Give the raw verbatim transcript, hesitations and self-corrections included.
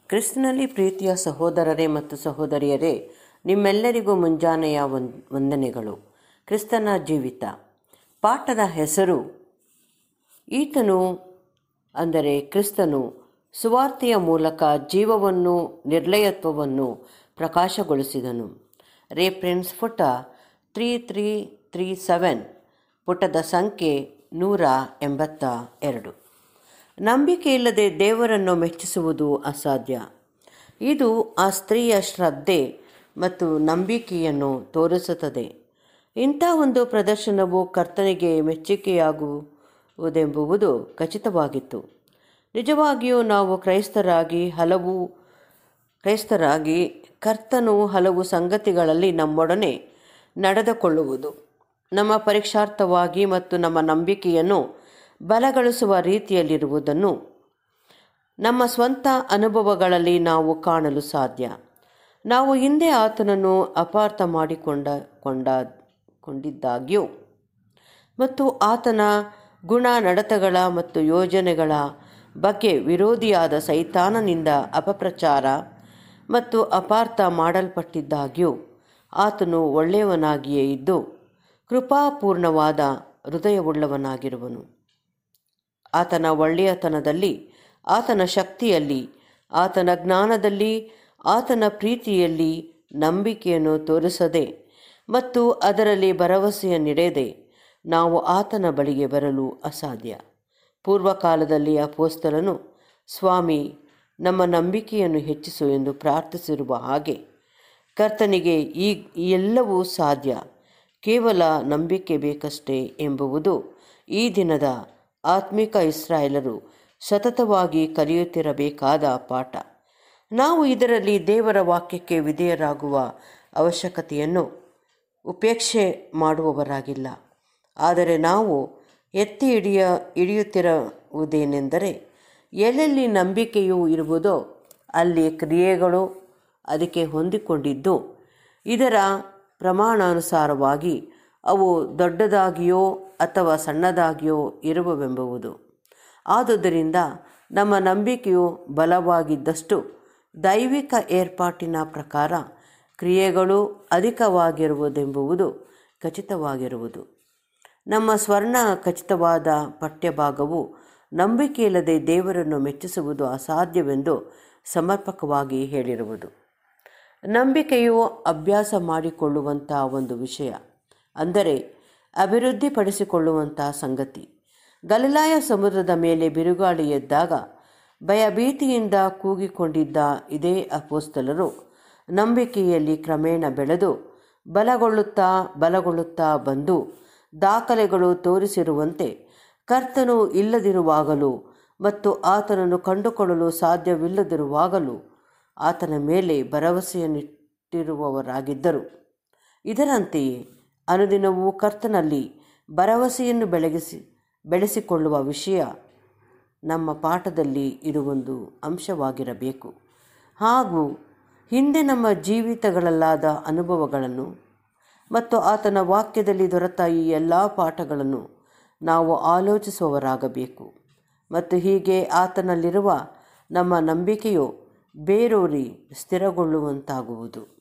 ಕ್ರಿಸ್ತನಲ್ಲಿ ಪ್ರೀತಿಯ ಸಹೋದರರೇ ಮತ್ತು ಸಹೋದರಿಯರೇ, ನಿಮ್ಮೆಲ್ಲರಿಗೂ ಮುಂಜಾನೆಯ ವಂದನೆಗಳು. ಕ್ರಿಸ್ತನ ಜೀವಿತ ಪಾಠದ ಹೆಸರು ಈತನು ಅಂದರೆ ಕ್ರಿಸ್ತನು ಸುವಾರ್ತೆಯ ಮೂಲಕ ಜೀವವನ್ನು ನಿರ್ಲಯತ್ವವನ್ನು ಪ್ರಕಾಶಗೊಳಿಸಿದನು. ರೆಫರೆನ್ಸ್ ಪುಟ ತ್ರೀ ತ್ರೀ ತ್ರೀ ಸೆವೆನ್, ಪುಟದ ಸಂಖ್ಯೆ ನೂರ ಎಂಬತ್ತ ಎರಡು. ನಂಬಿಕೆಯಿಲ್ಲದೆ ದೇವರನ್ನು ಮೆಚ್ಚಿಸುವುದು ಅಸಾಧ್ಯ. ಇದು ಆ ಸ್ತ್ರೀಯ ಶ್ರದ್ಧೆ ಮತ್ತು ನಂಬಿಕೆಯನ್ನು ತೋರಿಸುತ್ತದೆ. ಇಂಥ ಒಂದು ಪ್ರದರ್ಶನವು ಕರ್ತನಿಗೆ ಮೆಚ್ಚುಗೆಯಾಗುವುದೆಂಬುದು ಖಚಿತವಾಗಿತ್ತು. ನಿಜವಾಗಿಯೂ ನಾವು ಕ್ರೈಸ್ತರಾಗಿ ಹಲವು ಕ್ರೈಸ್ತರಾಗಿ ಕರ್ತನು ಹಲವು ಸಂಗತಿಗಳಲ್ಲಿ ನಮ್ಮೊಡನೆ ನಡೆದುಕೊಳ್ಳುವುದು ನಮ್ಮ ಪರೀಕ್ಷಾರ್ಥವಾಗಿ ಮತ್ತು ನಮ್ಮ ನಂಬಿಕೆಯನ್ನು ಬಲಗೊಳಿಸುವ ರೀತಿಯಲ್ಲಿರುವುದನ್ನು ನಮ್ಮ ಸ್ವಂತ ಅನುಭವಗಳಲ್ಲಿ ನಾವು ಕಾಣಲು ಸಾಧ್ಯ. ನಾವು ಹಿಂದೆ ಆತನನ್ನು ಅಪಾರ್ಥ ಮಾಡಿಕೊಂಡ ಕೊಂಡ ಕೊಂಡಿದ್ದಾಗ್ಯೂ ಮತ್ತು ಆತನ ಗುಣ ನಡತೆಗಳ ಮತ್ತು ಯೋಜನೆಗಳ ಬಗ್ಗೆ ವಿರೋಧಿಯಾದ ಸೈತಾನನಿಂದ ಅಪಪ್ರಚಾರ ಮತ್ತು ಅಪಾರ್ಥ ಮಾಡಲ್ಪಟ್ಟಿದ್ದಾಗ್ಯೂ ಆತನು ಒಳ್ಳೆಯವನಾಗಿಯೇ ಇದ್ದು ಕೃಪಾಪೂರ್ಣವಾದ ಹೃದಯವುಳ್ಳವನಾಗಿರುವನು. ಆತನ ಒಳ್ಳೆಯತನದಲ್ಲಿ, ಆತನ ಶಕ್ತಿಯಲ್ಲಿ, ಆತನ ಜ್ಞಾನದಲ್ಲಿ, ಆತನ ಪ್ರೀತಿಯಲ್ಲಿ ನಂಬಿಕೆಯನ್ನು ತೋರಿಸದೆ ಮತ್ತು ಅದರಲ್ಲಿ ಭರವಸೆಯನ್ನಿಡದೆ ನಾವು ಆತನ ಬಳಿಗೆ ಬರಲು ಅಸಾಧ್ಯ. ಪೂರ್ವಕಾಲದಲ್ಲಿ ಅಪೊಸ್ತಲನು, ಸ್ವಾಮಿ, ನಮ್ಮ ನಂಬಿಕೆಯನ್ನು ಹೆಚ್ಚಿಸು ಎಂದು ಪ್ರಾರ್ಥಿಸಿರುವ ಹಾಗೆ ಕರ್ತನಿಗೆ ಈ ಎಲ್ಲವೂ ಸಾಧ್ಯ, ಕೇವಲ ನಂಬಿಕೆ ಬೇಕಷ್ಟೇ ಎಂಬುದು ಈ ದಿನದ ಆತ್ಮಿಕ ಇಸ್ರಾಯೇಲರು ಸತತವಾಗಿ ಕಲಿಯುತ್ತಿರಬೇಕಾದ ಪಾಠ. ನಾವು ಇದರಲ್ಲಿ ದೇವರ ವಾಕ್ಯಕ್ಕೆ ವಿಧೇಯರಾಗುವ ಅವಶ್ಯಕತೆಯನ್ನು ಉಪೇಕ್ಷೆ ಮಾಡುವವರಾಗಿಲ್ಲ. ಆದರೆ ನಾವು ಎತ್ತಿ ಹಿಡಿಯ ಹಿಡಿಯುತ್ತಿರುವುದೇನೆಂದರೆ, ಎಲ್ಲೆಲ್ಲಿ ನಂಬಿಕೆಯು ಇರುವುದೋ ಅಲ್ಲಿ ಕ್ರಿಯೆಗಳು ಅದಕ್ಕೆ ಹೊಂದಿಕೊಂಡಿದ್ದು ಇದರ ಪ್ರಮಾಣಾನುಸಾರವಾಗಿ ಅವು ದೊಡ್ಡದಾಗಿಯೋ ಅಥವಾ ಸಣ್ಣದಾಗಿಯೋ ಇರುವವೆಂಬುದು. ಆದುದರಿಂದ ನಮ್ಮ ನಂಬಿಕೆಯು ಬಲವಾಗಿದ್ದಷ್ಟು ದೈವಿಕ ಏರ್ಪಾಟಿನ ಪ್ರಕಾರ ಕ್ರಿಯೆಗಳು ಅಧಿಕವಾಗಿರುವುದೆಂಬುದು ಖಚಿತವಾಗಿರುವುದು. ನಮ್ಮ ಸ್ವರ್ಣ ಖಚಿತವಾದ ಪಠ್ಯಭಾಗವು ನಂಬಿಕೆಯಿಲ್ಲದೆ ದೇವರನ್ನು ಮೆಚ್ಚಿಸುವುದು ಅಸಾಧ್ಯವೆಂದು ಸಮರ್ಪಕವಾಗಿ ಹೇಳಿರುವುದು. ನಂಬಿಕೆಯು ಅಭ್ಯಾಸ ಮಾಡಿಕೊಳ್ಳುವಂಥ ಒಂದು ವಿಷಯ, ಅಂದರೆ ಅಭಿವೃದ್ಧಿಪಡಿಸಿಕೊಳ್ಳುವಂಥ ಸಂಗತಿ. ಗಲಿಲಾಯ ಸಮುದ್ರದ ಮೇಲೆ ಬಿರುಗಾಳಿ ಎದ್ದಾಗ ಭಯಭೀತಿಯಿಂದ ಕೂಗಿಕೊಂಡಿದ್ದ ಇದೇ ಅಪೊಸ್ತಲರು ನಂಬಿಕೆಯಲ್ಲಿ ಕ್ರಮೇಣ ಬೆಳೆದು ಬಲಗೊಳ್ಳುತ್ತಾ ಬಲಗೊಳ್ಳುತ್ತಾ ಬಂದು ದಾಖಲೆಗಳು ತೋರಿಸಿರುವಂತೆ ಕರ್ತನು ಇಲ್ಲದಿರುವಾಗಲೂ ಮತ್ತು ಆತನನ್ನು ಕಂಡುಕೊಳ್ಳಲು ಸಾಧ್ಯವಿಲ್ಲದಿರುವಾಗಲೂ ಆತನ ಮೇಲೆ ಭರವಸೆಯನ್ನಿಟ್ಟಿರುವವರಾಗಿದ್ದರು. ಇದರಂತೆಯೇ ಅನುದಿನವೂ ಕರ್ತನಲ್ಲಿ ಭರವಸೆಯನ್ನು ಬೆಳಗಿಸಿ ಬೆಳೆಸಿಕೊಳ್ಳುವ ವಿಷಯ ನಮ್ಮ ಪಾಠದಲ್ಲಿ ಇರುವೊಂದು ಅಂಶವಾಗಿರಬೇಕು. ಹಾಗೂ ಹಿಂದೆ ನಮ್ಮ ಜೀವಿತಗಳಲ್ಲಾದ ಅನುಭವಗಳನ್ನು ಮತ್ತು ಆತನ ವಾಕ್ಯದಲ್ಲಿ ದೊರೆತ ಈ ಎಲ್ಲ ಪಾಠಗಳನ್ನು ನಾವು ಆಲೋಚಿಸುವವರಾಗಬೇಕು. ಮತ್ತು ಹೀಗೆ ಆತನಲ್ಲಿರುವ ನಮ್ಮ ನಂಬಿಕೆಯು ಬೇರೂರಿ ಸ್ಥಿರಗೊಳ್ಳುವಂತಾಗುವುದು.